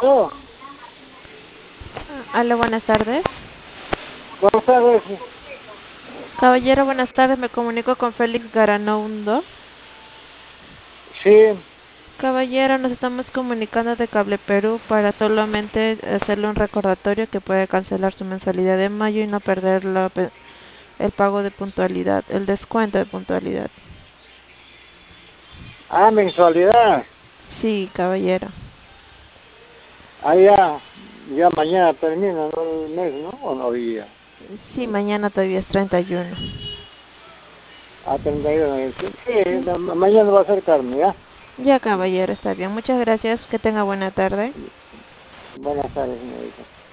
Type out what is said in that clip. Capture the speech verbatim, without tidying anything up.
Oh, Hola, buenas tardes. buenas tardes. Caballero, buenas tardes. Me comunico con Félix Garanoundo. Sí, Caballero, nos estamos comunicando de Cable Perú para solamente hacerle un recordatorio que puede cancelar su mensualidad de mayo y no perder la pe- el pago de puntualidad, el descuento de puntualidad. ah, mensualidad. Sí, caballero. Ah, ya, ya mañana termina, ¿no? El mes, ¿no? O no, hoy día. Sí, mañana todavía es treinta y uno. Ah, treinta y uno. Sí, sí, ma- mañana va a ser carne, ¿ya? Ya, caballero, está bien. Muchas gracias. Que tenga buena tarde. Buenas tardes, señorita.